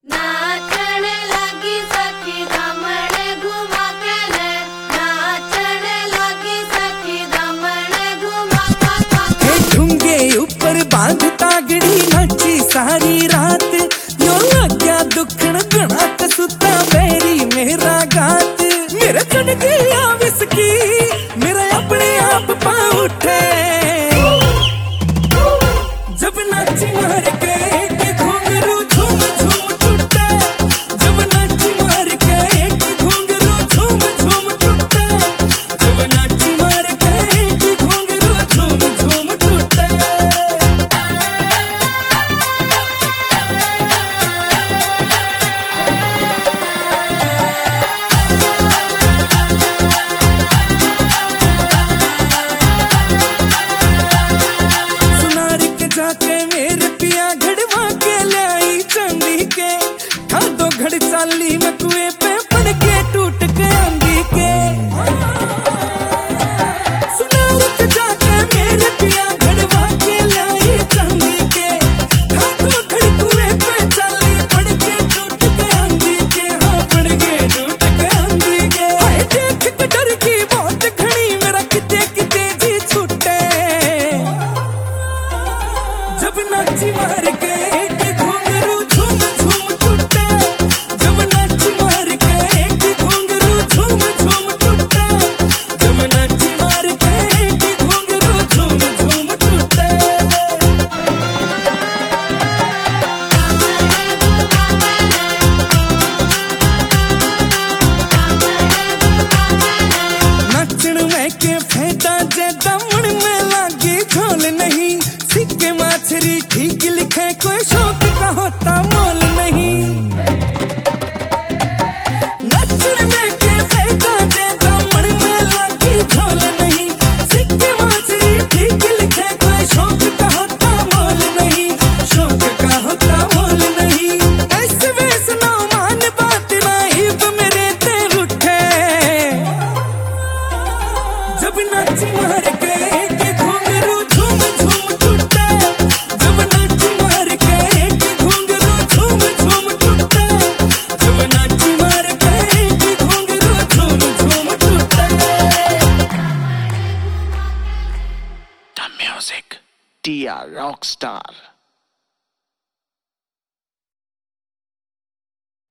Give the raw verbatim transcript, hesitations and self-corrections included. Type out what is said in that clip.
नाचण लगी सखी दमण घुमा के ले, नाचण लगी सखी दमण घुमा के। ढूंगे ऊपर बांध तागड़ी नाची सारी रात, यो लाग्या दुखण गणा कसुता बैरी मेरा गात। मेरे चढ़ गया विस्की मेरा अपने आप पा उठे, जब नाची मार के एक घुंघरू झूम झूम टूटे, जब नाची मार के एक घुंघरू झूम झूम टूटे, जब नाची मार के एक घुंघरू झूम झूम टूटे। सुनारी के जाके मेरे पिया घड़वा के लाई चांदी के, खा दो घड़ चाली में कुएं पे पड़ के टूट के आंधी के। सुनारी के जाके मेरे पिया घड़वा के लाई चांदी के, खा दो घड़ कुएं पे चाली पड़ के टूट के आंधी के। हाँ पड़ के टूट के आंधी के। हाय देख के डर की बहुत घड़ी मेरा किते किते जी छूटे, जब नाची मार के एक घुंघरू झूम झूम टूटे, जब नाची मार के एक घुंघरू झूम झूम टूटे, जब नाची मार के एक घुंघरू झूम झूम टूटे। नाचण में के फायदा जे दमन में लागी झोल नहीं, सिक्के माछरी ठीक लिखे कोई शौक का होता मोल नहीं। नाचण में के फायदा जे दमन में लागी झोल नहीं, सिक्के माछरी ठीक लिखे कोई शौक का होता मोल नहीं, शौक का होता मोल नहीं। ऐसे वैस ना मान बात नहीं तो मेरे ते उठे, जब नाची मार के एक घुंघरू झूम झूम टूटे, जब नाची मार के एक घुंघरू झूम झूम टूटे, जब नाची मार के एक घुंघरू झूम झूम टूटे। The music, Dia Rockstar.